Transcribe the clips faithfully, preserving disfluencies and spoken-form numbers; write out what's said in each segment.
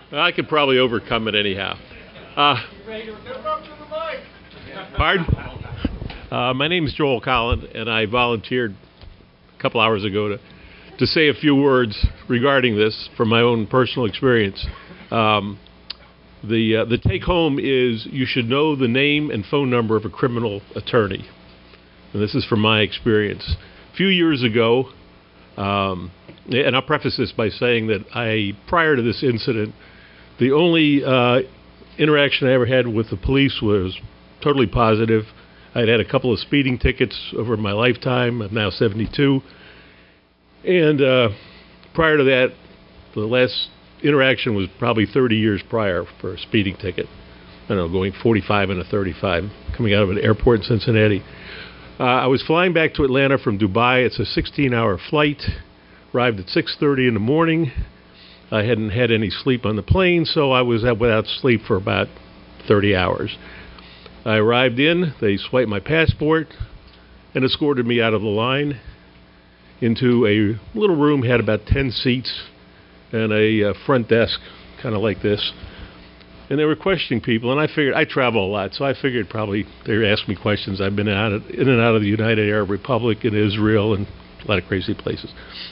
I could probably overcome it anyhow. Uh, pardon? Uh, my name is Joel Collin, and I volunteered a couple hours ago to, to say a few words regarding this from my own personal experience. Um, the uh, the take home is you should know the name and phone number of a criminal attorney. And this is from my experience. A few years ago, um, and I'll preface this by saying that I, prior to this incident, the only uh, interaction I ever had with the police was totally positive. I'd had a couple of speeding tickets over my lifetime. I'm now seventy-two. And uh, prior to that, the last interaction was probably thirty years prior for a speeding ticket. I don't know, going forty-five and a thirty-five, coming out of an airport in Cincinnati. Uh, I was flying back to Atlanta from Dubai. It's a sixteen hour flight. Arrived at six thirty in the morning. I hadn't had any sleep on the plane, so I was without sleep for about thirty hours. I arrived in, they swiped my passport, and escorted me out of the line into a little room, had about ten seats, and a uh, front desk, kind of like this. And they were questioning people, and I figured, I travel a lot, so I figured probably they were asking me questions. I've been out of, in and out of the United Arab Republic and Israel and a lot of crazy places.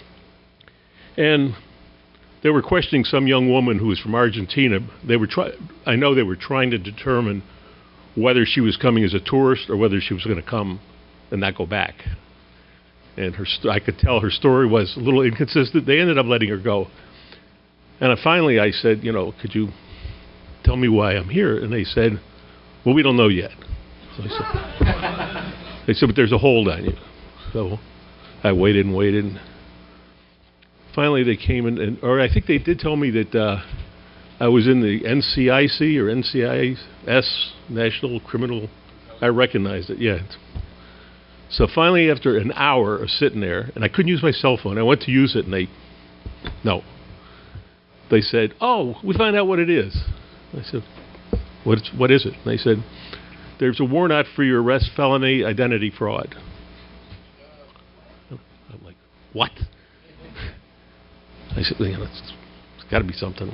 And they were questioning some young woman who was from Argentina. They were try I know they were trying to determine whether she was coming as a tourist or whether she was going to come and not go back. And her st I could tell her story was a little inconsistent. They ended up letting her go. And I finally I said, you know, could you tell me why I'm here? And they said, well, we don't know yet. So I said, they said, but there's a hold on you. So I waited and waited. And finally, they came in, and, or I think they did tell me that uh, I was in the N C I C or N C I S, National Criminal. I recognized it, yeah. So finally, after an hour of sitting there, and I couldn't use my cell phone, I went to use it, and they, no. They said, oh, we found out what it is. I said, what, what is it? And they said, there's a warrant out for your arrest, felony identity fraud. I'm like, what? I said, you know, it's, it's got to be something.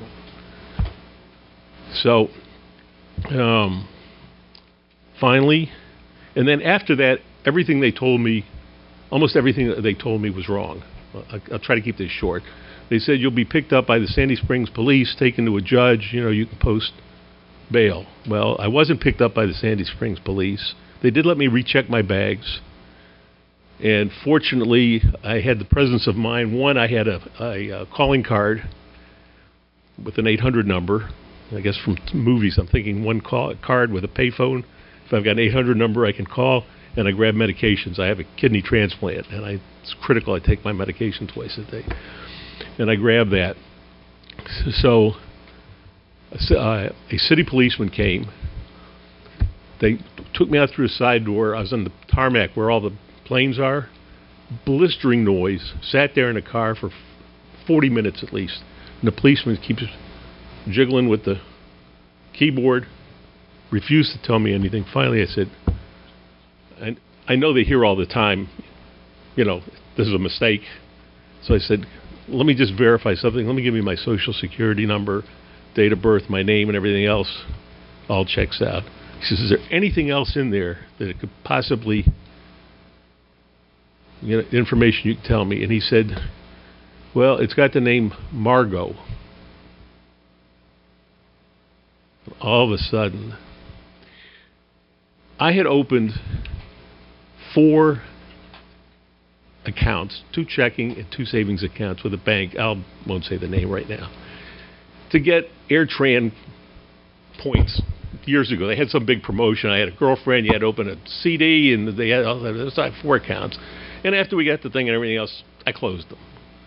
So, um, finally, and then after that, everything they told me, almost everything that they told me was wrong. I'll, I'll try to keep this short. They said you'll be picked up by the Sandy Springs police, taken to a judge, you know, you can post bail. Well, I wasn't picked up by the Sandy Springs police. They did let me recheck my bags. And fortunately, I had the presence of mind. One, I had a, a, a calling card with an eight hundred number. I guess from movies, I'm thinking one call, card with a payphone. If I've got an eight hundred number, I can call. And I grab medications. I have a kidney transplant, and I, it's critical I take my medication twice a day. And I grab that. So uh, a city policeman came. They took me out through a side door. I was on the tarmac where all the planes are. Blistering noise. Sat there in a car for forty minutes at least. And the policeman keeps jiggling with the keyboard. Refused to tell me anything. Finally I said, I, I know they hear all the time, you know, this is a mistake. So I said, let me just verify something. Let me give you my social security number, date of birth, my name, and everything else. All checks out. He says, is there anything else in there that it could possibly, you know, information you can tell me? And he said, well, it's got the name Margot. All of a sudden, I had opened four accounts, two checking and two savings accounts with a bank. I won't say the name right now. To get AirTran points years ago. They had some big promotion. I had a girlfriend. You had to open a C D, and they had all that. I had four accounts. And after we got the thing and everything else, I closed them.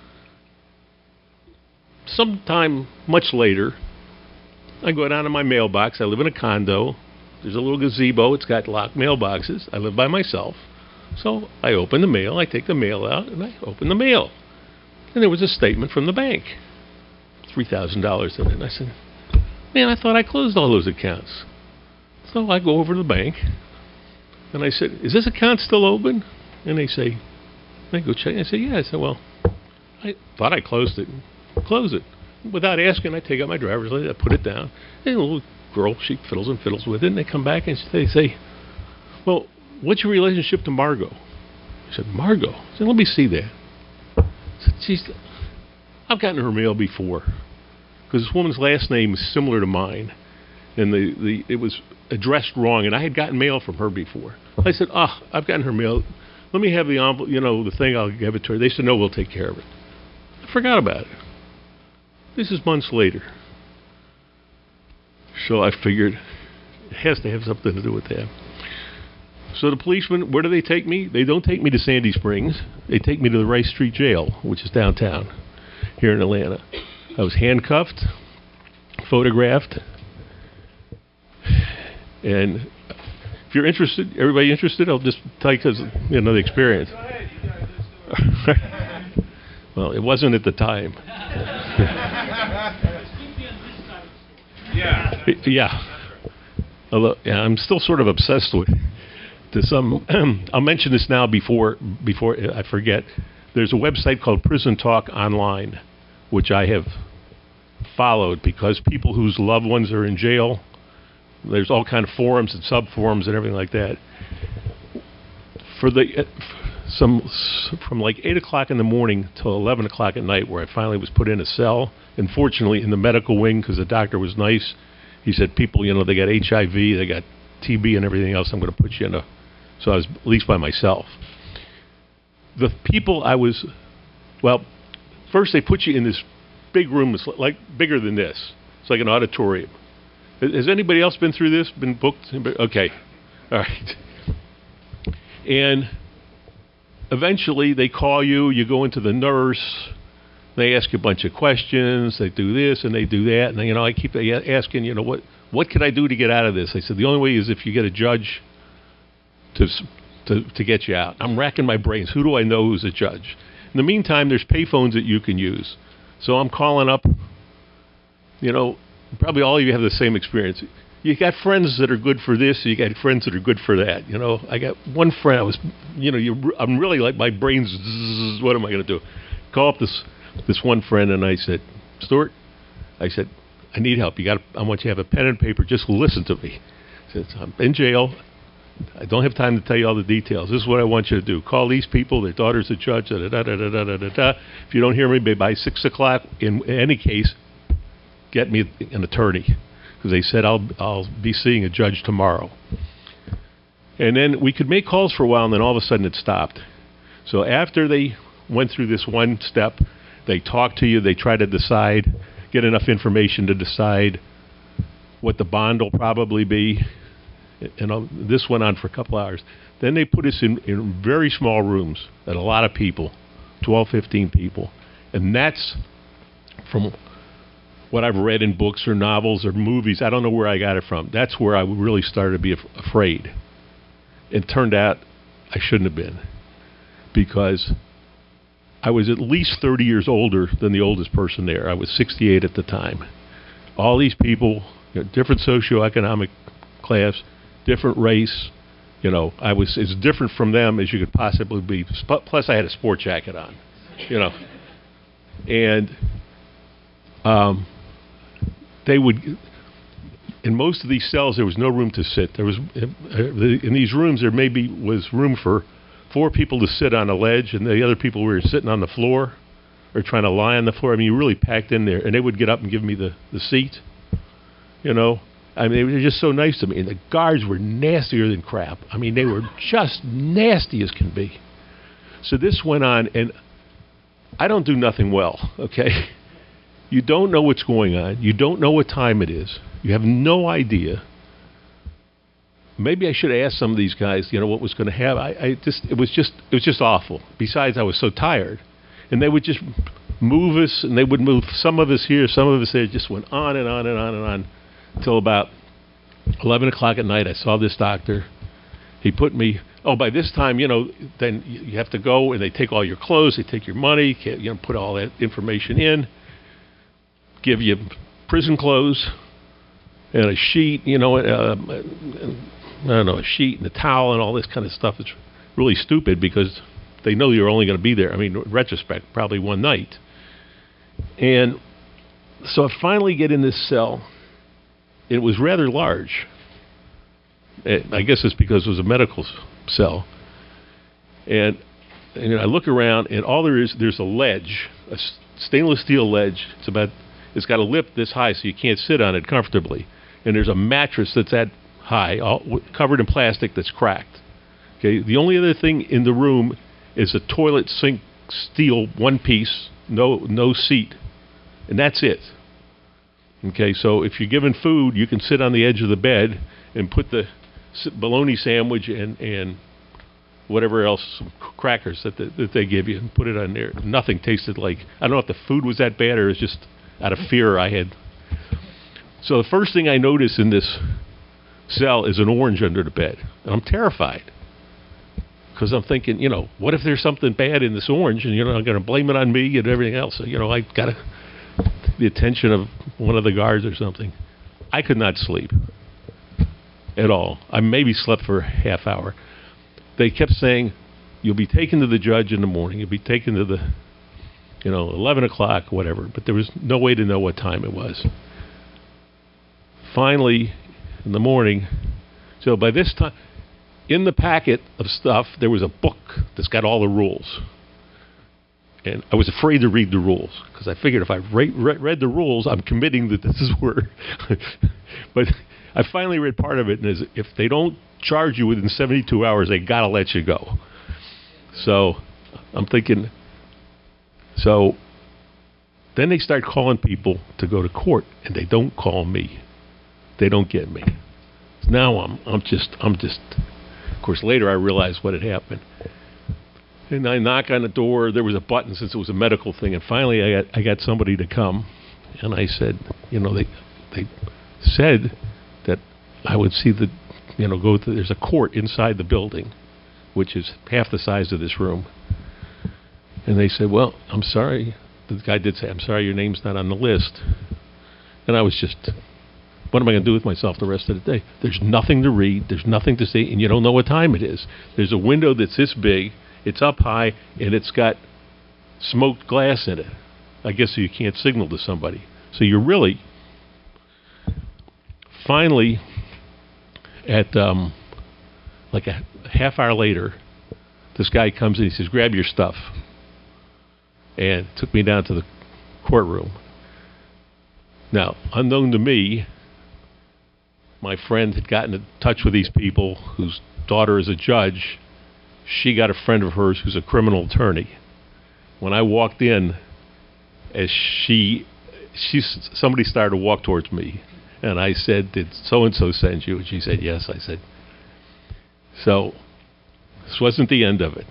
Sometime much later, I go down to my mailbox. I live in a condo. There's a little gazebo. It's got locked mailboxes. I live by myself. So I open the mail, I take the mail out, and I open the mail. And there was a statement from the bank. three thousand dollars in it. And I said, man, I thought I closed all those accounts. So I go over to the bank, and I said, is this account still open? And they say, I go check. I said, yeah. I said, well, I thought I closed it. Close it. without asking, I take out my driver's license, I put it down, and a little girl, she fiddles and fiddles with it, and they come back and they say, well, what's your relationship to Margot? I said, Margot? I said, let me see that. I said, geez, I've gotten her mail before, because this woman's last name is similar to mine, and the, the it was addressed wrong, and I had gotten mail from her before. I said, ah, oh, I've gotten her mail. Let me have the envelope, you know, the thing, I'll give it to her. They said, no, we'll take care of it. I forgot about it. This is months later. So I figured it has to have something to do with that. So the policemen, where do they take me? They don't take me to Sandy Springs. They take me to the Rice Street Jail, which is downtown here in Atlanta. I was handcuffed, photographed, and if you're interested, everybody interested, I'll just tell you because, you know, the experience. Well, it wasn't at the time. Yeah. Yeah. Although, yeah, I'm still sort of obsessed with to some. I'll mention this now before before I forget. There's a website called Prison Talk Online, which I have followed because people whose loved ones are in jail. There's all kind of forums and sub-forums and everything like that. For the some from like eight o'clock in the morning till eleven o'clock at night, where I finally was put in a cell. And fortunately, in the medical wing, because the doctor was nice, he said, "People, you know, they got H I V, they got T B, and everything else. I'm going to put you in a." So I was at least by myself. The people I was, well, first they put you in this big room, it's like bigger than this. It's like an auditorium. Has anybody else been through this? Been booked? Okay. All right. And eventually they call you, you go into the nurse, they ask you a bunch of questions, they do this and they do that, and, you know, I keep asking, you know, what what can I do to get out of this? I said, the only way is if you get a judge to to, to get you out. I'm racking my brains. Who do I know who's a judge? In the meantime, there's payphones that you can use. So I'm calling up, you know, probably all of you have the same experience. You got friends that are good for this, you got friends that are good for that. You know, I got one friend, I was, you know, you, I'm really like, my brain's, zzz, what am I going to do? Call up this this one friend, and I said, Stuart, I said, I need help. You got, I want you to have a pen and paper, just listen to me. I said, I'm in jail. I don't have time to tell you all the details. This is what I want you to do. Call these people, their daughter's a judge, da, da, da, da, da, da, da, da. If you don't hear me by six o'clock, in, in any case, get me an attorney, because they said I'll I'll be seeing a judge tomorrow. And then we could make calls for a while, and then all of a sudden it stopped. So after they went through this one step, they talked to you, they try to decide, get enough information to decide what the bond will probably be. And this went on for a couple hours. Then they put us in, in very small rooms at a lot of people, twelve, fifteen people. And that's from what I've read in books or novels or movies. I don't know where I got it from. That's where I really started to be af- afraid. It turned out I shouldn't have been, because I was at least thirty years older than the oldest person there. I was sixty-eight at the time. All these people, you know, different socioeconomic class, different race. You know, I was as different from them as you could possibly be. Plus, I had a sport jacket on, you know. And um, they would, in most of these cells, there was no room to sit. There was, in these rooms, there maybe was room for four people to sit on a ledge, and the other people were sitting on the floor or trying to lie on the floor. I mean, you really packed in there. And they would get up and give me the, the seat, you know. I mean, they were just so nice to me. And the guards were nastier than crap. I mean, they were just nasty as can be. So this went on, and I don't do nothing well, okay? You don't know what's going on. You don't know what time it is. You have no idea. Maybe I should have asked some of these guys, you know, what was going to happen. I, I just, it was just, it was just awful. Besides, I was so tired. And they would just move us, and they would move some of us here, some of us there. It just went on and on and on and on until about eleven o'clock at night. I saw this doctor. He put me, oh, by this time, you know, then you have to go, and they take all your clothes, they take your money, you know, put all that information in, give you prison clothes and a sheet, you know, uh, I don't know, a sheet and a towel and all this kind of stuff. It's really stupid because they know you're only going to be there. I mean, in retrospect, probably one night. And So I finally get in this cell. It was rather large. It, I guess it's because it was a medical s- cell. And, and I look around, and all there is, there's a ledge, a s- stainless steel ledge. It's about, it's got a lip this high so you can't sit on it comfortably. And there's a mattress that's that high, all, w- covered in plastic that's cracked. Okay. The only other thing in the room is a toilet sink steel one piece, no no seat, and that's it. Okay. So if you're given food, you can sit on the edge of the bed and put the s- bologna sandwich and and whatever else, crackers that the, that they give you, and put it on there. Nothing tasted like. I don't know if the food was that bad or it was just out of fear I had. So the first thing I notice in this cell is an orange under the bed, and I'm terrified because I'm thinking, you know, what if there's something bad in this orange, and you know, I'm going to blame it on me and everything else. So, you know, I got the attention of one of the guards or something. I could not sleep at all. I maybe slept for a half hour. They kept saying, "You'll be taken to the judge in the morning. You'll be taken to the, you know, eleven o'clock, whatever." But there was no way to know what time it was. Finally, in the morning, so by this time, in the packet of stuff, there was a book that's got all the rules. And I was afraid to read the rules, because I figured if I re- re- read the rules, I'm committing that this is where. But I finally read part of it, and is if they don't charge you within seventy-two hours, they got to let you go. So I'm thinking, so then they start calling people to go to court, and they don't call me. They don't get me. Now I'm I'm just I'm just of course later I realized what had happened. And I knock on the door, there was a button since it was a medical thing, and finally I got I got somebody to come, and I said, you know, they they said that I would see the you know, go to there's a court inside the building, which is half the size of this room. And they said, "Well, I'm sorry." The guy did say, "I'm sorry, your name's not on the list." And I was just, what am I going to do with myself the rest of the day? There's nothing to read. There's nothing to see. And you don't know what time it is. There's a window that's this big. It's up high. And it's got smoked glass in it. I guess so you can't signal to somebody. So you're really, finally, at um, like a half hour later, this guy comes in. He says, "Grab your stuff." And took me down to the courtroom. Now, unknown to me, my friend had gotten in touch with these people whose daughter is a judge. She got a friend of hers who's a criminal attorney. When I walked in, as she, she, somebody started to walk towards me, and I said, "Did so-and-so send you?" And she said, "Yes." I said, so this wasn't the end of it.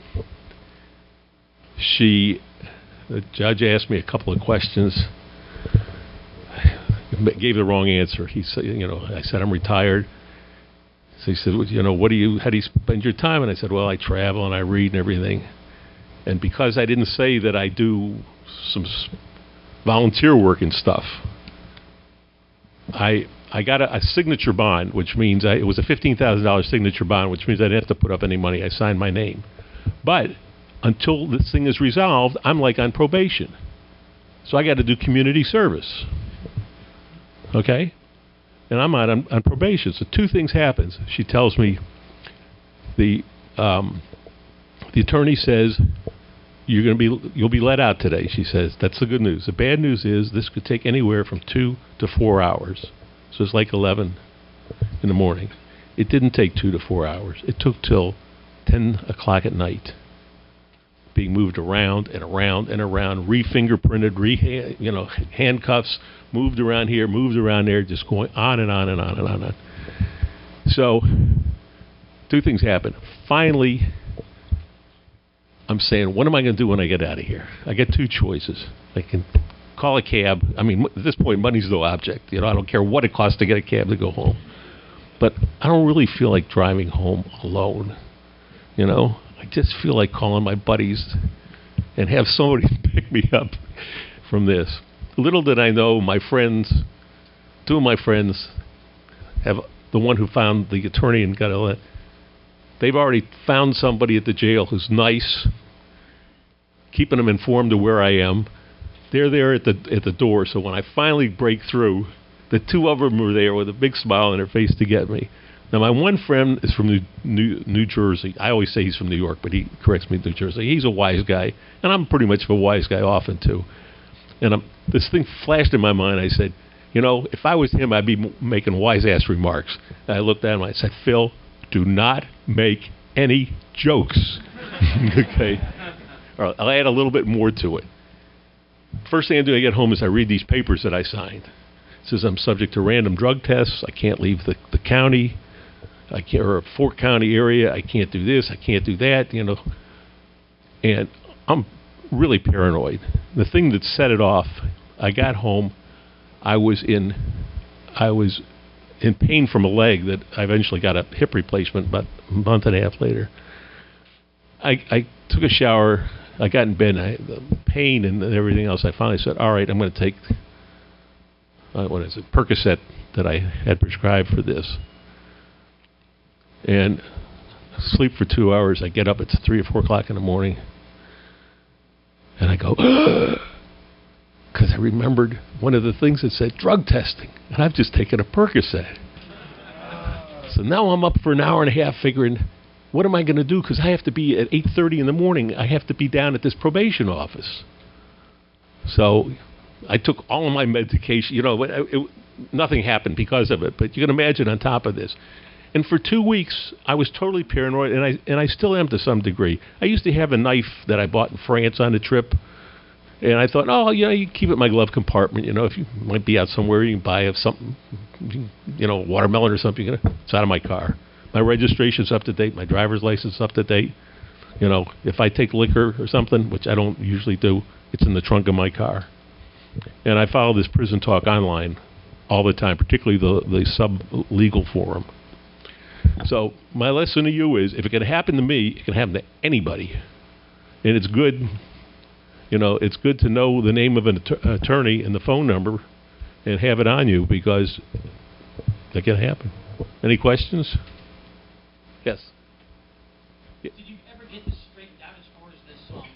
She, the judge asked me a couple of questions. Gave the wrong answer. He said, you know, I said, "I'm retired." So he said, well, you know, what do you, how do you spend your time? And I said, "Well, I travel and I read and everything." And because I didn't say that I do some volunteer work and stuff, I I got a, a signature bond, which means I, it was a fifteen thousand dollars signature bond, which means I didn't have to put up any money. I signed my name. But until this thing is resolved, I'm like on probation. So I got to do community service. Okay? And I'm on, on probation. So two things happen. She tells me, the um, the attorney says, you're going to be you'll be let out today. She says, that's the good news. The bad news is this could take anywhere from two to four hours. So it's like eleven in the morning. It didn't take two to four hours. It took till ten o'clock at night. Being moved around and around and around, re-fingerprinted, re you know, handcuffs, moved around here, moved around there, just going on and on and on and on and on. So, two things happen. Finally, I'm saying, what am I going to do when I get out of here? I get two choices. I can call a cab. I mean, at this point, money's no object. You know, I don't care what it costs to get a cab to go home. But I don't really feel like driving home alone. You know? I just feel like calling my buddies and have somebody pick me up from this. Little did I know, my friends, two of my friends, have the one who found the attorney and got a, they've already found somebody at the jail who's nice, keeping them informed of where I am. they're there at the at the door. So when I finally break through, the two of them were there with a big smile on their face to get me. Now, my one friend is from New, New, New Jersey. I always say he's from New York, but he corrects me, New Jersey. He's a wise guy, and I'm pretty much a wise guy often, too. And I'm, this thing flashed in my mind. I said, you know, if I was him, I'd be m- making wise-ass remarks. And I looked at him and I said, Phil, do not make any jokes. Okay? All right, I'll add a little bit more to it. First thing I do when I get home is I read these papers that I signed. It says I'm subject to random drug tests. I can't leave the, the county. I can't, or a Fort County area. I can't do this. I can't do that. You know, and I'm really paranoid. The thing that set it off, I got home. I was in, I was in pain from a leg that I eventually got a hip replacement about a month and a half later. I, I took a shower. I got in bed. I had the pain and everything else. I finally said, "All right, I'm going to take uh, what is it, Percocet that I had prescribed for this." And sleep for two hours. I get up at three or four o'clock in the morning, and I go, because I remembered one of the things that said drug testing, and I've just taken a Percocet. So now I'm up for an hour and a half figuring, what am I going to do? Because I have to be at eight thirty in the morning. I have to be down at this probation office. So I took all of my medication. You know, it, it, nothing happened because of it, but you can imagine on top of this. And for two weeks, I was totally paranoid, and I and I still am to some degree. I used to have a knife that I bought in France on a trip, and I thought, oh, you know, you keep it in my glove compartment. You know, if you might be out somewhere, you can buy something, you know, watermelon or something. It's out of my car. My registration's up to date. My driver's license is up to date. You know, if I take liquor or something, which I don't usually do, it's in the trunk of my car. And I follow this Prison Talk online all the time, particularly the the sub-legal forum. So my lesson to you is, if it can happen to me, it can happen to anybody. And it's good, you know, it's good to know the name of an att- attorney and the phone number and have it on you, because that can happen. Any questions? Yes. Did you ever get this straightened out as far as this, um,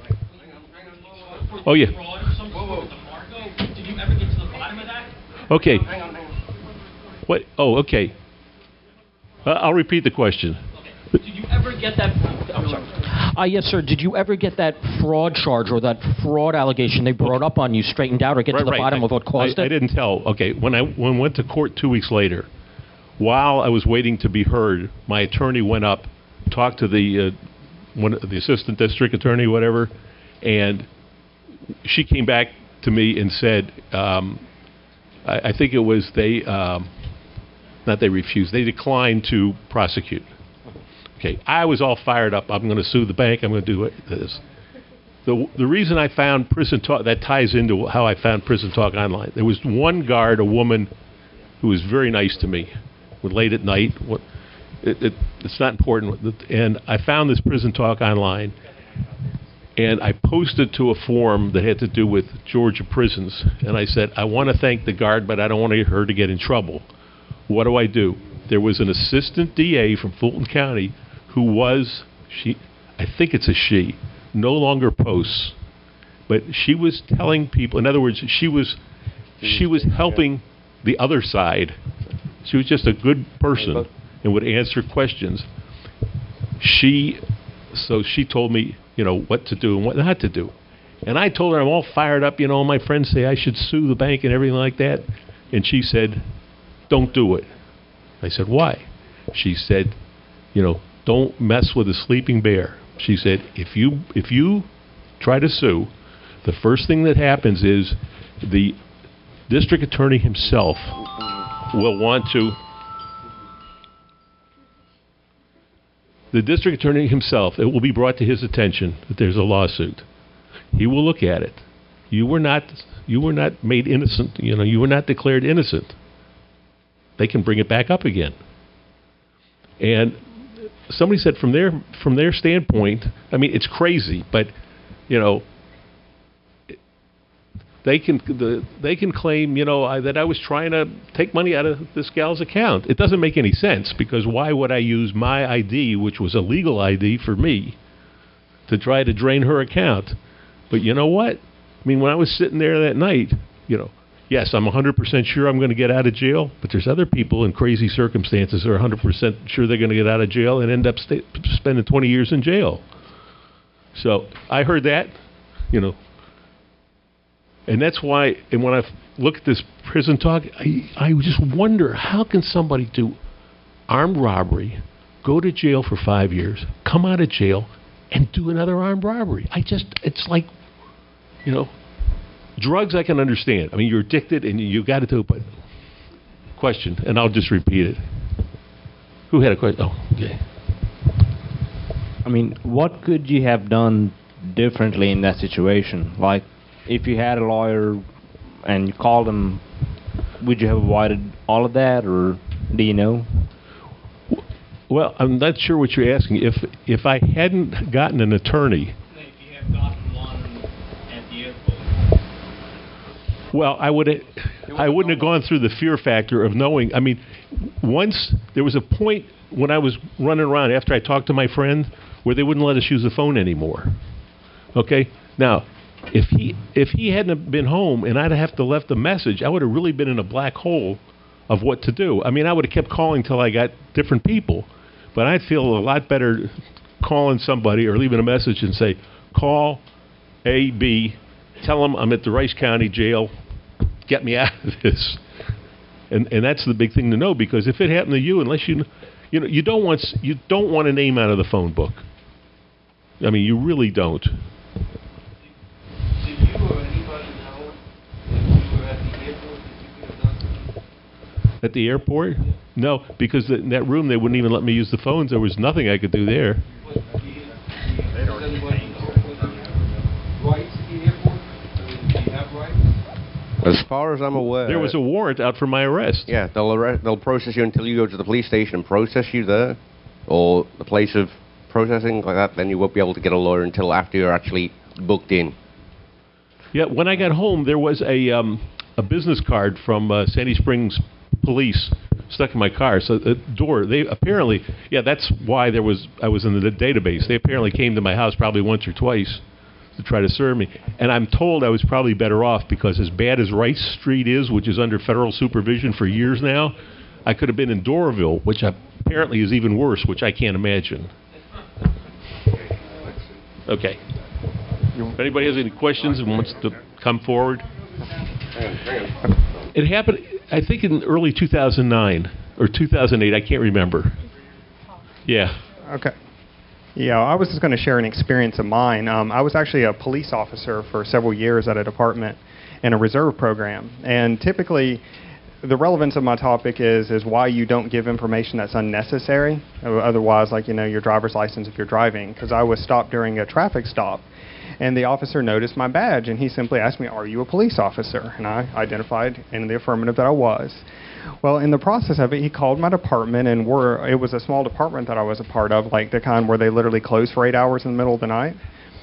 uh, Oh, yeah. fraud or some sort with the Margo? Did you ever get to the bottom of that? Okay. What? Oh, okay. Uh, I'll repeat the question. Okay. Did you ever get that? I'm sorry. Uh, yes, sir. Did you ever get that fraud charge or that fraud allegation they brought up on you straightened out, or get right, to the right. bottom I, of what caused I, it? I didn't tell. Okay. When I when I went to court two weeks later, while I was waiting to be heard, my attorney went up, talked to the uh, one the assistant district attorney, whatever, and she came back to me and said, um, I, I think it was they, um, not they refused, they declined to prosecute. Okay, I was all fired up. I'm going to sue the bank. I'm going to do this. The the reason I found Prison Talk, that ties into how I found Prison Talk online. There was one guard, a woman, who was very nice to me. Late at night, what, it, it, it's not important. And I found this Prison Talk online, and I posted to a forum that had to do with Georgia prisons. And I said, I want to thank the guard, but I don't want her to get in trouble. What do I do? There was an assistant D A from Fulton County who was, she, I think it's a she, no longer posts, but she was telling people, in other words, she was, she was helping the other side. She was just a good person and would answer questions. She, so she told me, you know, what to do and what not to do. And I told her I'm all fired up, you know, my friends say I should sue the bank and everything like that. And she said, don't do it. I said, why? She said, you know, don't mess with a sleeping bear. She said, if you if you try to sue, the first thing that happens is the district attorney himself will want to, the district attorney himself, it will be brought to his attention that there's a lawsuit. He will look at it. You were not, you were not made innocent, you know, you were not declared innocent. They can bring it back up again. And somebody said from their, from their standpoint, I mean, it's crazy, but, you know, They can the, they can claim, you know, I, that I was trying to take money out of this gal's account. It doesn't make any sense, because why would I use my I D, which was a legal I D for me, to try to drain her account? But you know what? I mean, when I was sitting there that night, you know, yes, I'm one hundred percent sure I'm going to get out of jail, but there's other people in crazy circumstances who are one hundred percent sure they're going to get out of jail and end up sta- spending twenty years in jail. So I heard that, you know, and that's why, and when I look at this prison talk, I, I just wonder, how can somebody do armed robbery, go to jail for five years, come out of jail, and do another armed robbery? I just, it's like, you know, drugs I can understand. I mean, you're addicted and you got to do it, but question, and I'll just repeat it. Who had a question? Oh, okay. I mean, what could you have done differently in that situation? Like, if you had a lawyer and you called him, would you have avoided all of that, or do you know? Well, I'm not sure what you're asking. If if I hadn't gotten an attorney, If you have gotten one at the airport. well, I would I wouldn't have gone through the fear factor of knowing. I mean, once there was a point when I was running around after I talked to my friend where they wouldn't let us use the phone anymore. Okay, now if he if he hadn't been home and I'd have to left a message, I would have really been in a black hole of what to do. I mean, I would have kept calling till I got different people, but I'd feel a lot better calling somebody or leaving a message and say, call A, B, tell them I'm at the Rice County Jail, get me out of this. And and that's the big thing to know, because if it happened to you, unless you, you know, you don't want you don't want a name out of the phone book. I mean, you really don't. Did you or anybody know if you were at the airport that you could have done something? At the airport? No, because in that room they wouldn't even let me use the phones. There was nothing I could do there. What, do you, does anybody know whether you have rights at the airport? I mean, do you have rights? As far as I'm aware, There was a warrant out for my arrest. yeah, they'll arrest, they'll process you until you go to the police station and process you there, or the place of processing like that. Then you won't be able to get a lawyer until after you're actually booked in. Yeah, when I got home, there was a um, a business card from uh, Sandy Springs Police stuck in my car. So the door, they apparently, yeah, that's why there was I was in the database. They apparently came to my house probably once or twice to try to serve me. And I'm told I was probably better off, because as bad as Rice Street is, which is under federal supervision for years now, I could have been in Doraville, which apparently is even worse, which I can't imagine. Okay. If anybody has any questions and wants to come forward. It happened, I think, in early two thousand nine or two thousand eight. I can't remember. Yeah. Okay. Yeah, I was just going to share an experience of mine. Um, I was actually a police officer for several years at a department in a reserve program. And typically, the relevance of my topic is is why you don't give information that's unnecessary. Otherwise, like, you know, your driver's license if you're driving. Because I was stopped during a traffic stop, and the officer noticed my badge, and he simply asked me, "Are you a police officer?" And I identified in the affirmative that I was. Well, in the process of it, he called my department, and we're, it was a small department that I was a part of, like the kind where they literally close for eight hours in the middle of the night.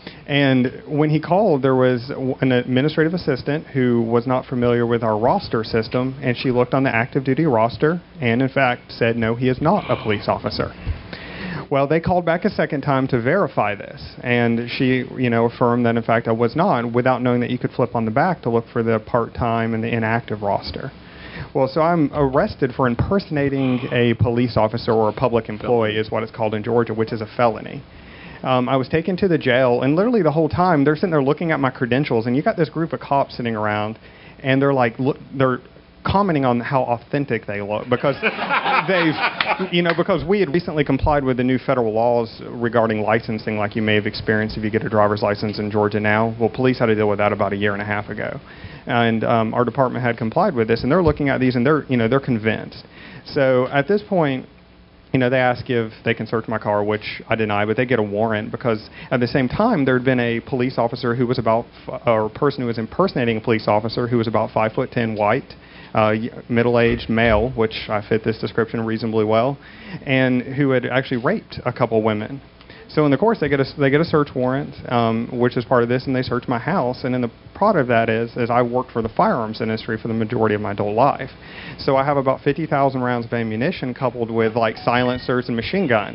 And when he called, there was an administrative assistant who was not familiar with our roster system, and she looked on the active duty roster and, in fact, said, no, he is not a police officer. Well, they called back a second time to verify this, and she, you know, affirmed that, in fact, I was not, without knowing that you could flip on the back to look for the part-time and the inactive roster. Well, so I'm arrested for impersonating a police officer or a public employee, is what it's called in Georgia, which is a felony. Um, I was taken to the jail, and literally the whole time they're sitting there looking at my credentials, and you got this group of cops sitting around, and they're like, look, they're commenting on how authentic they look, because they've, you know, because we had recently complied with the new federal laws regarding licensing, like you may have experienced if you get a driver's license in Georgia now. Well, police had to deal with that about a year and a half ago, and um, our department had complied with this, and they're looking at these, and they're, you know, they're convinced. So at this point, you know, they ask if they can search my car, which I deny, but they get a warrant, because at the same time there had been a police officer who was about, or a person who was impersonating a police officer who was about five foot ten, white, uh, middle-aged male, which I fit this description reasonably well, and who had actually raped a couple women. So in the course, they get a they get a search warrant, um, which is part of this, and they search my house. And then the product of that is, is I worked for the firearms industry for the majority of my adult life. So I have about fifty thousand rounds of ammunition coupled with like silencers and machine guns.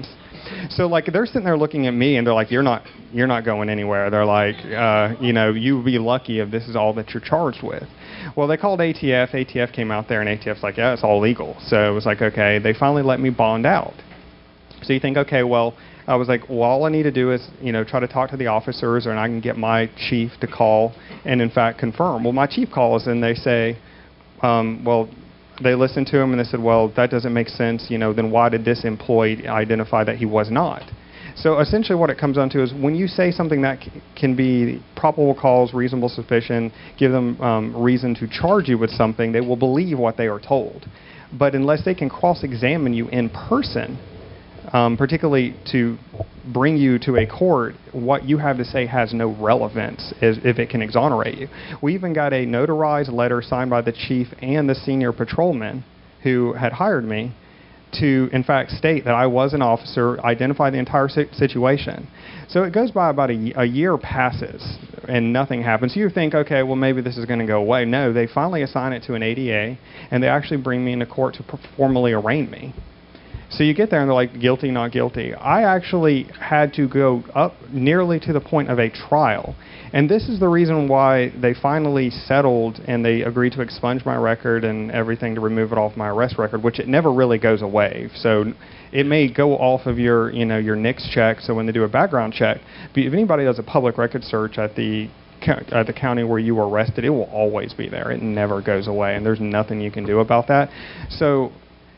So like they're sitting there looking at me and they're like, you're not you're not going anywhere. They're like, uh, you know, you'd be lucky if this is all that you're charged with. Well, they called A T F. A T F came out there and A T F's like, yeah, it's all legal. So it was like, okay, they finally let me bond out. So you think, okay, well, I was like, well, all I need to do is, you know, try to talk to the officers, and I can get my chief to call and, in fact, confirm. Well, my chief calls, and they say, um, well, they listened to him, and they said, well, that doesn't make sense. You know, then why did this employee identify that he was not? So essentially what it comes down to is when you say something that c- can be probable cause, reasonable suspicion, give them um, reason to charge you with something, they will believe what they are told. But unless they can cross-examine you in person, Um, particularly to bring you to a court, what you have to say has no relevance as if it can exonerate you. We even got a notarized letter signed by the chief and the senior patrolman who had hired me to, in fact, state that I was an officer, identify the entire si- situation. So it goes by about a, y- a year passes and nothing happens. You think, okay, well, maybe this is going to go away. No, they finally assign it to an A D A, and they actually bring me into court to p- formally arraign me. So you get there and they're like, guilty, not guilty. I actually had to go up nearly to the point of a trial. And this is the reason why they finally settled and they agreed to expunge my record and everything to remove it off my arrest record, which it never really goes away. So it may go off of your, you know, your N I C S check, so when they do a background check. But if anybody does a public record search at the uh, the county where you were arrested, it will always be there. It never goes away, and there's nothing you can do about that. So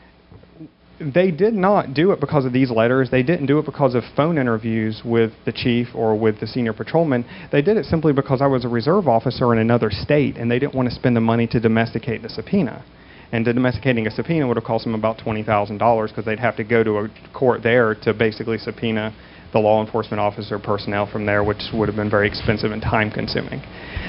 they did not do it because of these letters. They didn't do it because of phone interviews with the chief or with the senior patrolman. They did it simply because I was a reserve officer in another state, and they didn't want to spend the money to domesticate the subpoena. And to domesticating a subpoena would have cost them about twenty thousand dollars because they'd have to go to a court there to basically subpoena the law enforcement officer personnel from there, which would have been very expensive and time-consuming.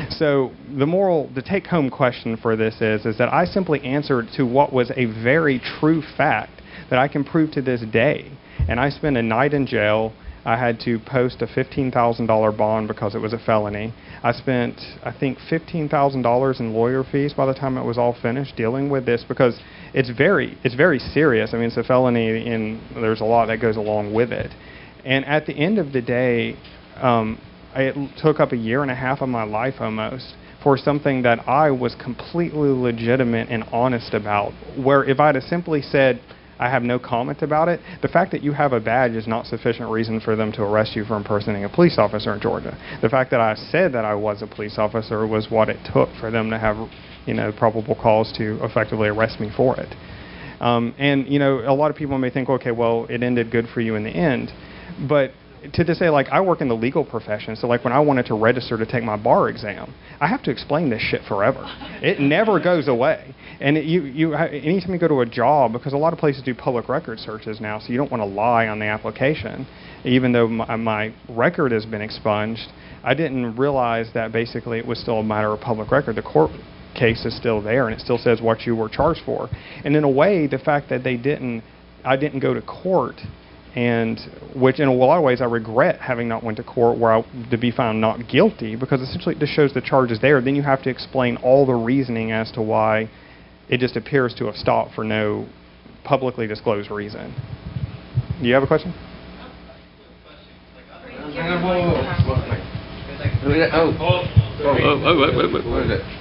So the moral, the take-home question for this is, is that I simply answered to what was a very true fact that I can prove to this day. And I spent a night in jail. I had to post a fifteen thousand dollars bond because it was a felony. I spent, I think, fifteen thousand dollars in lawyer fees by the time it was all finished dealing with this because it's very, it's very serious. I mean, it's a felony, and there's a lot that goes along with it. And at the end of the day, um, it took up a year and a half of my life almost for something that I was completely legitimate and honest about, where if I had simply said, I have no comment about it, the fact that you have a badge is not sufficient reason for them to arrest you for impersonating a police officer in Georgia. The fact that I said that I was a police officer was what it took for them to have, you know, probable cause to effectively arrest me for it. Um, and, you know, a lot of people may think, okay, well, it ended good for you in the end. But to, to say, like, I work in the legal profession, so, like, when I wanted to register to take my bar exam, I have to explain this shit forever. It never goes away. And it, you, you, anytime you go to a job, because a lot of places do public record searches now, so you don't want to lie on the application. Even though my, my record has been expunged, I didn't realize that basically it was still a matter of public record. The court case is still there, and it still says what you were charged for. And in a way, the fact that they didn't, I didn't go to court, and which in a lot of ways I regret having not went to court where I, to be found not guilty, because essentially it just shows the charge is there. Then you have to explain all the reasoning as to why it just appears to have stopped for no publicly disclosed reason. Do you have a question? Oh, Oh, oh, wait, wait, wait. what is it?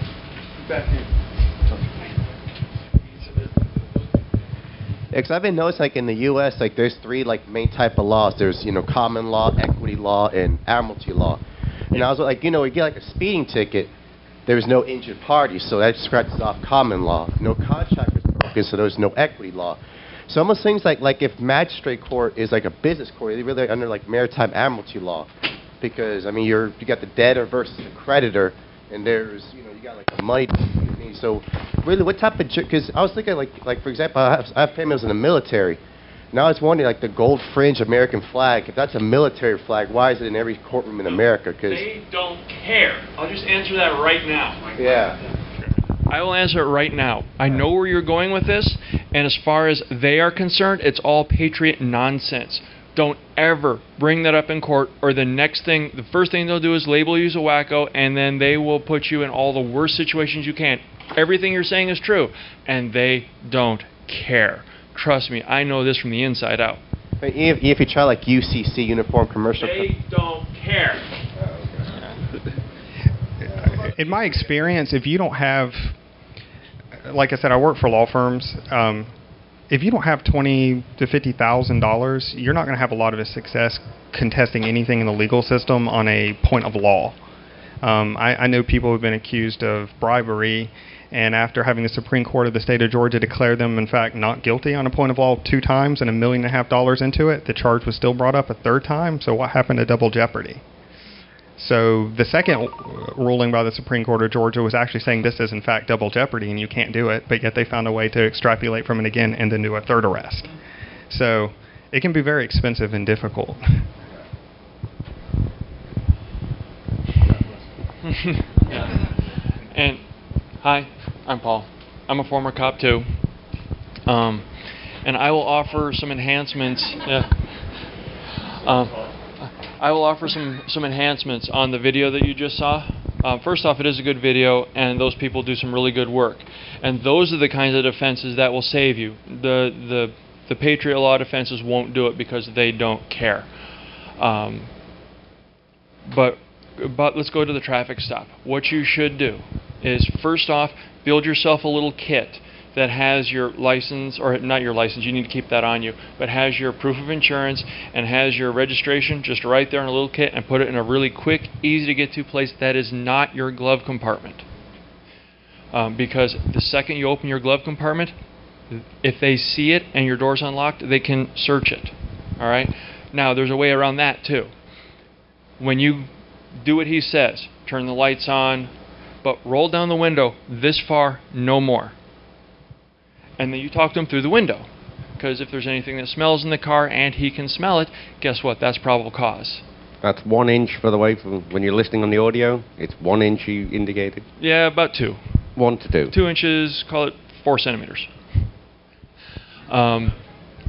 Because I've been noticing, like in the U S, like there's three like main type of laws. There's you know common law, equity law, and admiralty law. And I was like, you know, you get like a speeding ticket, there's no injured party, so that scratches off common law. No contract was broken, so there's no equity law. So almost seems like like if magistrate court is like a business court, they really under like maritime admiralty law, because I mean you're you got the debtor versus the creditor, and there's you know you got like the money. So really, what type of because I was thinking like like for example, I have, I have family was in the military. Now I was wondering like the gold fringe American flag. If that's a military flag, why is it in every courtroom in America? Cause they don't care. I'll just answer that right now. Yeah. I will answer it right now. I know where you're going with this, and as far as they are concerned, it's all patriot nonsense. Don't ever bring that up in court, or the next thing, the first thing they'll do is label you as a wacko, and then they will put you in all the worst situations you can. Everything you're saying is true, and they don't care. Trust me, I know this from the inside out. But if, if you try like U C C, Uniform Commercial Co- They don't care. In my experience, if you don't have, like I said, I work for law firms. Um, if you don't have twenty to fifty thousand dollars, you're not going to have a lot of success contesting anything in the legal system on a point of law. Um, I, I know people who've been accused of bribery, and after having the Supreme Court of the state of Georgia declare them, in fact, not guilty on a point of law two times and a million and a half dollars into it, the charge was still brought up a third time. So what happened to double jeopardy? So the second ruling by the Supreme Court of Georgia was actually saying this is in fact double jeopardy and you can't do it, but yet they found a way to extrapolate from it again and then do a third arrest. So it can be very expensive and difficult. Yeah. And hi, I'm Paul. I'm a former cop too. Um, and I will offer some enhancements. Yeah. Um, I will offer some, some enhancements on the video that you just saw. Um, first off, it is a good video, and those people do some really good work. And those are the kinds of defenses that will save you. The the the Patriot Law defenses won't do it because they don't care. Um, but but let's go to the traffic stop. What you should do is first off, build yourself a little kit that has your license, or not your license, you need to keep that on you, but has your proof of insurance and has your registration just right there in a little kit, and put it in a really quick, easy to get to place that is not your glove compartment. Um, because the second you open your glove compartment, if they see it and your door's unlocked, they can search it. All right? Now, there's a way around that too. When you do what he says, turn the lights on, but roll down the window this far, no more. And then you talk to him through the window. Because if there's anything that smells in the car and he can smell it, guess what? That's probable cause. That's one inch, by the way, from when you're listening on the audio. It's one inch you indicated. Yeah, about two. One to two. Two inches, call it four centimeters. Um,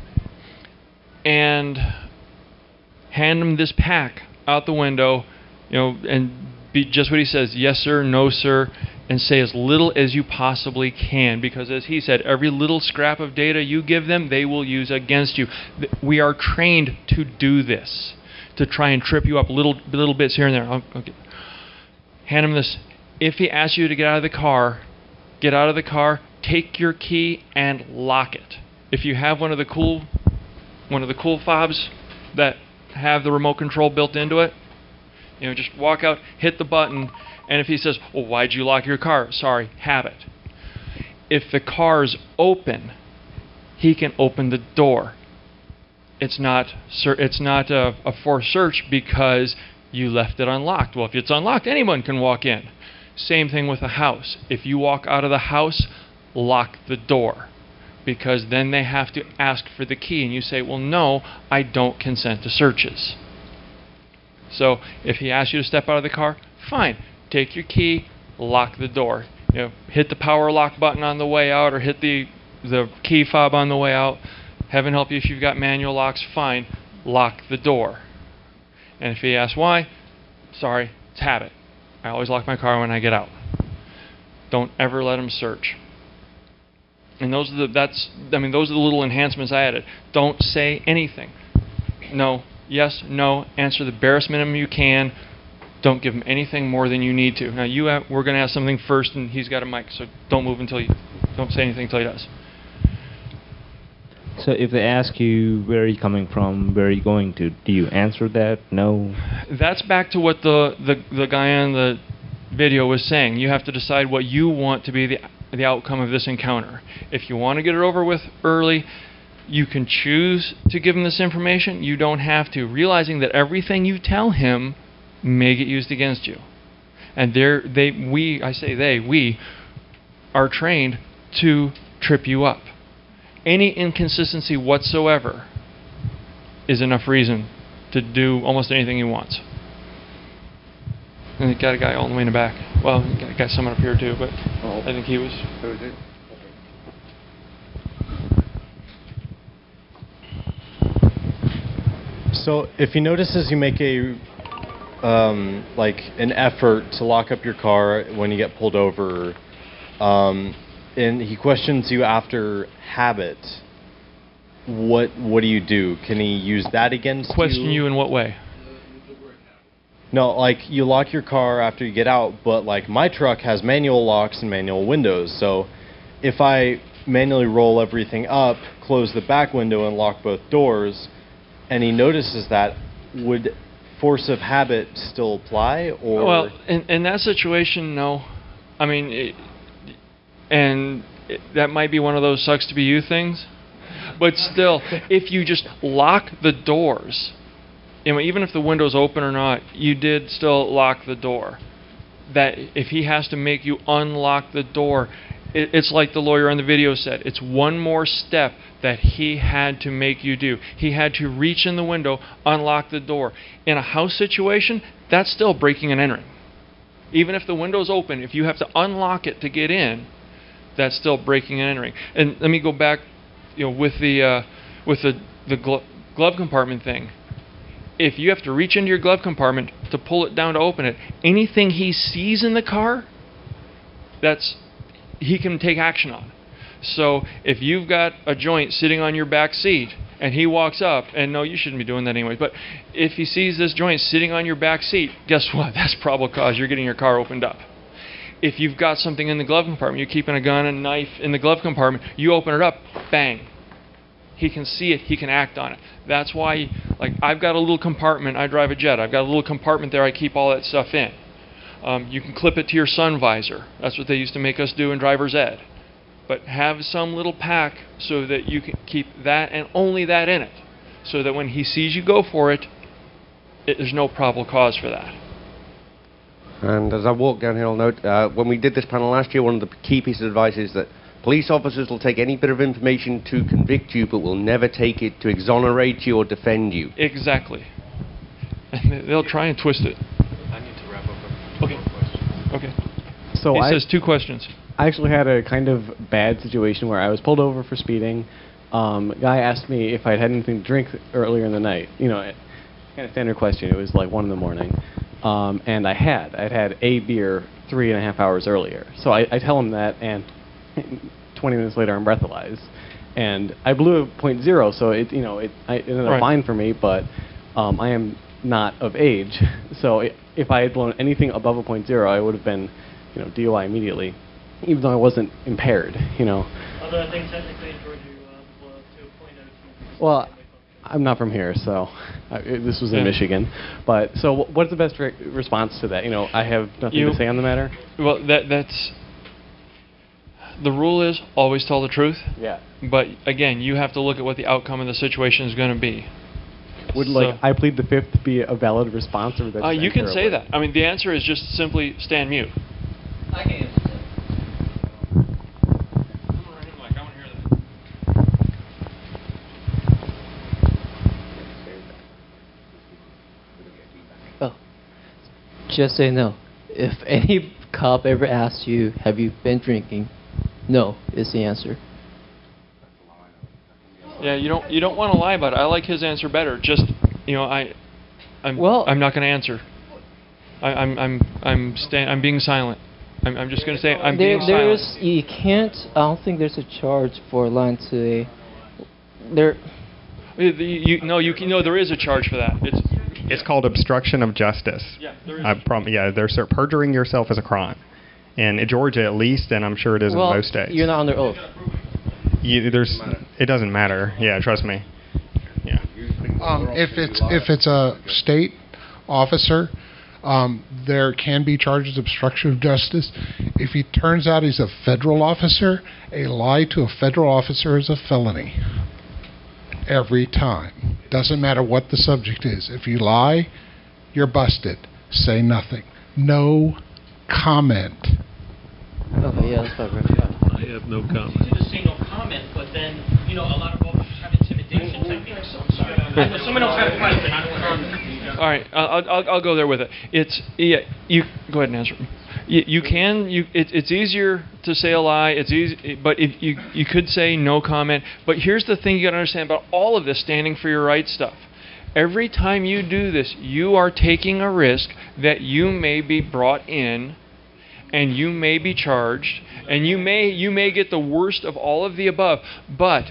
and hand him this pack out the window, you know, and be just what he says, yes sir, no sir, and say as little as you possibly can, because as he said, every little scrap of data you give them, they will use against you. We are trained to do this, to try and trip you up little little bits here and there. Okay. Hand him this. If he asks you to get out of the car, get out of the car, take your key and lock it. If you have one of the cool one of the cool fobs that have the remote control built into it, you know, just walk out, hit the button, and if he says, well, why'd you lock your car? Sorry, have it. If the car's open, he can open the door. It's not it's not a, a forced search because you left it unlocked. Well, if it's unlocked, anyone can walk in. Same thing with a house. If you walk out of the house, lock the door, because then they have to ask for the key, and you say, well, no, I don't consent to searches. So if he asks you to step out of the car, fine. Take your key, lock the door. You know, hit the power lock button on the way out, or hit the the key fob on the way out. Heaven help you if you've got manual locks, fine. Lock the door. And if he asks why, sorry, it's habit. I always lock my car when I get out. Don't ever let him search. And those are the that's I mean those are the little enhancements I added. Don't say anything. No. Yes, no, answer the barest minimum you can. Don't give him anything more than you need to. Now, you have, we're going to ask something first, and he's got a mic, so don't move until you, don't say anything until he does. So if they ask you where are you coming from, where are you going to, do you answer that? No? That's back to what the, the, the guy on the video was saying. You have to decide what you want to be the, the outcome of this encounter. If you want to get it over with early, you can choose to give him this information. You don't have to, realizing that everything you tell him may get used against you. And they're, they, we, I say they, we are trained to trip you up. Any inconsistency whatsoever is enough reason to do almost anything he wants. And you got a guy all the way in the back. Well, you got, got someone up here too, but I think he was. Who is it? So if he notices you make a um, like an effort to lock up your car when you get pulled over, um, and he questions you after habit, what what do you do? Can he use that against Question you? you in what way? No, like you lock your car after you get out, but like my truck has manual locks and manual windows. So if I manually roll everything up, close the back window and lock both doors, and he notices that, would force of habit still apply? Or Well, in, in that situation, no. I mean, it, and it, that might be one of those sucks to be you things. But still, if you just lock the doors, you know, even if the window's open or not, you did still lock the door. That if he has to make you unlock the door, it, it's like the lawyer on the video said. It's one more step that he had to make you do. He had to reach in the window, unlock the door. In a house situation, that's still breaking and entering. Even if the window's open, if you have to unlock it to get in, that's still breaking and entering. And let me go back, you know, with the uh, with the the glo- glove compartment thing. If you have to reach into your glove compartment to pull it down to open it, anything he sees in the car, that's he can take action on. So if you've got a joint sitting on your back seat and he walks up, and no, you shouldn't be doing that anyway, but if he sees this joint sitting on your back seat, guess what? That's probable cause you're getting your car opened up. If you've got something in the glove compartment, you're keeping a gun and a knife in the glove compartment, you open it up, bang. He can see it, he can act on it. That's why, like, I've got a little compartment, I drive a jet, I've got a little compartment there I keep all that stuff in. Um, you can clip it to your sun visor. That's what they used to make us do in driver's ed. But have some little pack so that you can keep that and only that in it. So that when he sees you go for it, it there's no probable cause for that. And as I walk down here, I'll note, uh, when we did this panel last year, one of the key pieces of advice is that police officers will take any bit of information to convict you, but will never take it to exonerate you or defend you. Exactly. And they'll try and twist it. I need to wrap up. Okay. Okay. So he I, says two questions. I actually had a kind of bad situation where I was pulled over for speeding. Um, guy asked me if I'd had anything to drink earlier in the night. You know, kind of standard question. It was like one in the morning. Um, and I had. I'd had a beer three and a half hours earlier. So I, I tell him that, and twenty minutes later I'm breathalyzed. And I blew a point zero, so it, you know, it, I, it ended up Right. fine for me, but um, I am not of age. So it, if I had blown anything above a point zero, I would have been, you know, D U I immediately, even though I wasn't impaired, you know. Although I think technically in Georgia you uh, blow up to a point oh two. Well, I'm not from here, so uh, it, this was in Yeah. Michigan. But so, wh- what's the best re- response to that? You know, I have nothing You- to say on the matter. Well, that that's the rule is always tell the truth. Yeah. But again, you have to look at what the outcome of the situation is going to be. Would So- like I plead the fifth be a valid response, or that's Uh, you can say terrible? that. I mean, the answer is just simply stand mute. I can answer that. Oh, just say no. If any cop ever asks you, have you been drinking? No is the answer. Yeah, you don't you don't want to lie about it. I like his answer better. Just you know, I I'm Well- I'm not going to answer. I, I'm I'm I'm sta- I'm being silent. I'm I'm just going to say I'm there, being there silent. is, you can't. I don't think there's a charge for lying to a. There. You, you, no, you can, no, there is a charge for that. It's It's called obstruction of justice. Yeah, there is. I prom- yeah, there's uh, perjuring yourself is a crime. And in Georgia, at least, and I'm sure it is well, in most states. you're not under oath. You, there's, it doesn't matter. Yeah, trust me. Yeah. Um, if it's if it's a state officer, um, there can be charges of obstruction of justice. If he turns out he's a federal officer, a lie to a federal officer is a felony. Every time. Doesn't matter what the subject is. If you lie, you're busted. Say nothing. No comment. Okay, yeah, that's fine. Right. I have no comment. You just say no comment, but then, you know, a lot of officers have intimidation techniques. So I'm sorry. I know someone else had a question. I don't know. All right, I'll, I'll I'll go there with it. It's yeah. You go ahead and answer. You, you can you it, it's easier to say a lie. It's easy, but if you you could say no comment. But here's the thing you got to understand about all of this standing for your right stuff. Every time you do this, you are taking a risk that you may be brought in, and you may be charged, and you may you may get the worst of all of the above. But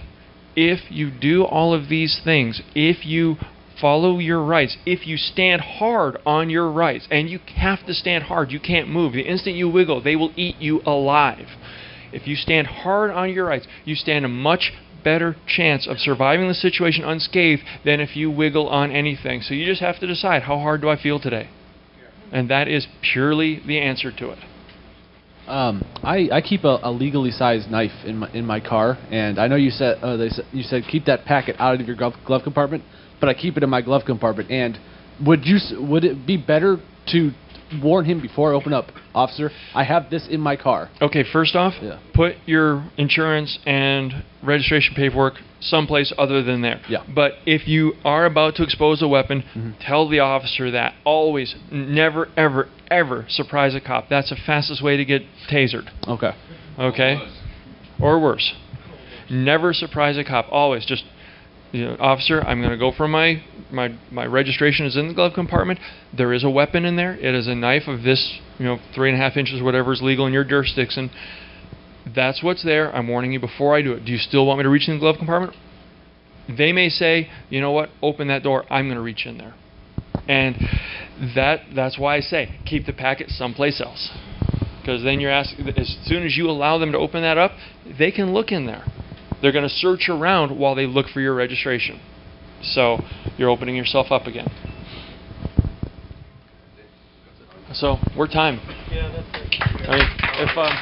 if you do all of these things, if you follow your rights, if you stand hard on your rights, and you have to stand hard, you can't move. The instant you wiggle, they will eat you alive. If you stand hard on your rights, you stand a much better chance of surviving the situation unscathed than if you wiggle on anything. So you just have to decide, how hard do I feel today? And that is purely the answer to it. Um, I, I keep a, a legally sized knife in my in my car, and I know you said uh, they said, you said keep that packet out of your glove, glove compartment, but I keep it in my glove compartment. And would you s- would it be better to warn him before I open up, officer, I have this in my car? Okay, first off, Yeah. put your insurance and registration paperwork someplace other than there. Yeah. But if you are about to expose a weapon, Mhm. tell the officer that. Always, never, ever, ever surprise a cop. That's the fastest way to get tasered. Okay. Okay? Or worse. Never surprise a cop. Always just, you know, officer, I'm going to go for my, my my registration is in the glove compartment. There is a weapon in there. It is a knife of this, you know, three and a half inches, whatever is legal in your jurisdiction. That's what's there. I'm warning you before I do it. Do you still want me to reach in the glove compartment? They may say, you know what, open that door. I'm going to reach in there. And that that's why I say keep the packet someplace else. Because then you're asking, as soon as you allow them to open that up, they can look in there. They're going to search around while they look for your registration. So you're opening yourself up again. So we're time. Yeah, that's it. I mean, if um,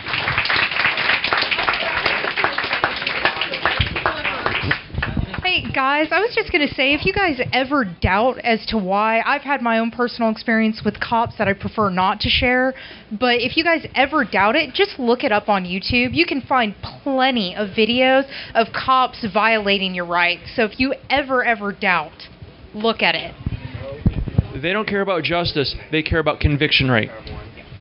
Hey guys, I was just going to say, if you guys ever doubt as to why, I've had my own personal experience with cops that I prefer not to share, but if you guys ever doubt it, just look it up on YouTube. You can find plenty of videos of cops violating your rights. So if you ever, ever doubt, look at it. they don't care about justice. They care about conviction rate.